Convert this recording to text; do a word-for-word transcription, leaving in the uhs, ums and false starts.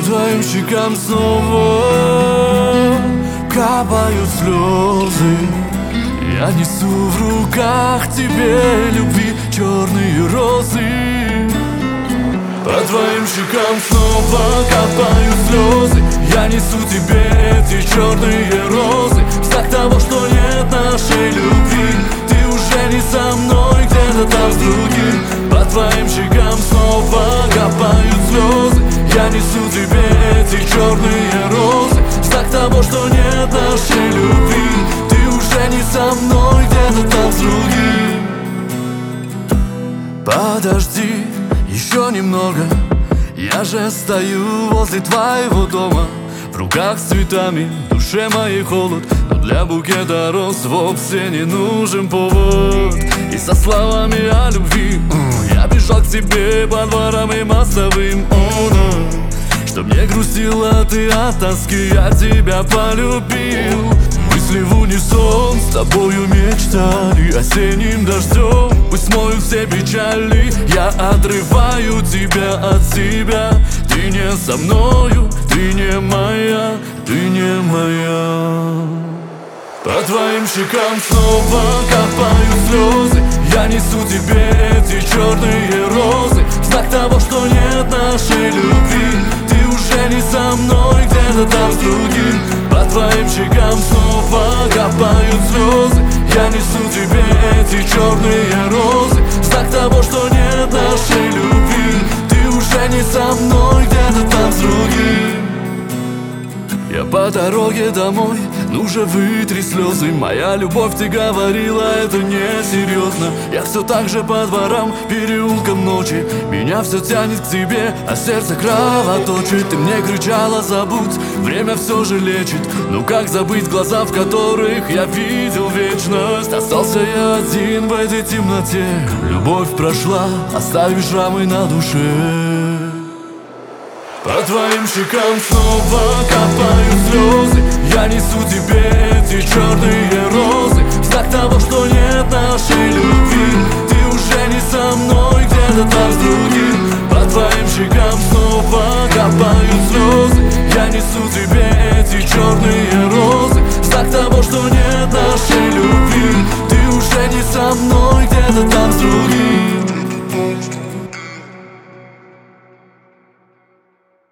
По твоим щекам снова капают слезы. Я несу в руках тебе любви черные розы. По твоим щекам снова капают слезы. Я несу тебе эти черные розы. Знак того, что нет нашей любви. Ты уже не со мной, где-то там с другим. По твоим щекам снова капают слезы. Я несу тебе эти черные розы. Знак того, что нет нашей любви. Ты уже не со мной, где-то там с другим. Подожди еще немного. Я же стою возле твоего дома, в руках с цветами, в душе моей холод. Но для букета роз вовсе не нужен повод. И со словами о любви я бежал к тебе по дворам и мостовым. О, да. Чтоб не грустила ты от тоски, я тебя полюбил. Мысли в унисон с тобою мечтали осенним дождем. Пусть смоют все печали, я отрываю тебя от себя. Ты не со мною, ты не моя, ты не моя. По твоим щекам снова капают слезы. Я несу тебе эти черные розы. Знак того, что нет нашей любви. Ты уже не со мной, где-то там с другим. По твоим щекам снова капают слезы. Я несу тебе эти черные розы. Знак того, что нет нашей любви. Ты уже не со мной, где-то там с другим. Я по дороге домой, ну же вытри слезы. Моя любовь, ты говорила, это несерьезно. Я все так же по дворам, переулкам ночи. Меня все тянет к тебе, а сердце кровоточит. Ты мне кричала, забудь, время все же лечит. Ну как забыть глаза, в которых я видел вечность? Остался я один в этой темноте. Любовь прошла, оставив шрамы на душе. По твоим щекам снова капают слезы. Я несу тебе эти черные розы. Знак того, что нет нашей любви. Ты уже не со мной, где-то там с другим. По твоим щекам снова капают слезы. Я несу тебе эти черные розы.